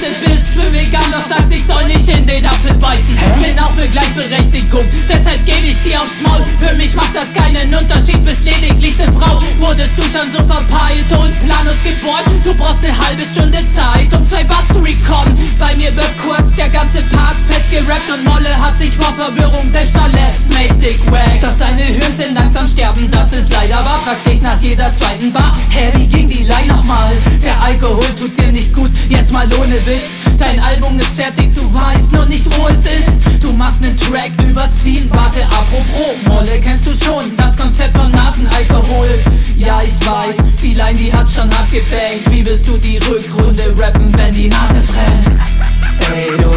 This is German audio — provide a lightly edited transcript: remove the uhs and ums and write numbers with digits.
scheiße bist. Bin vegan, doch sagst, ich soll nicht in den Apfel beißen. Bin auch für Gleichberechtigung, deshalb gebe ich dir aufs Maul. Für mich macht das keinen Unterschied, bist lediglich ne Frau. Wurdest du schon so verpeilt und planlos geboren? Du brauchst ne halbe Stunde Zeit, um 2 Bars zu recorden. Bei mir wird kurz der ganze Park fett gerappt und Molle hat sich vor Verwirrung selbst verletzt. Mächtig wack, dass deine Hirn langsam sterben, das ist leider wahr. Fragst dich nach jeder zweiten Bar, hey, wie ging die Line nochmal? Der Alkohol tut dir nicht gut, jetzt mal ohne Witz. Dein Album ist fertig, du weißt nur nicht, wo es ist. Du machst nen Track überziehen, warte, apropos Molle, kennst du schon das Konzept von Nasenalkohol? Ja, ich weiß, die Line, die hat schon hart gebankt. Wie willst du die Rückrunde rappen, wenn die Nase brennt? Ey, du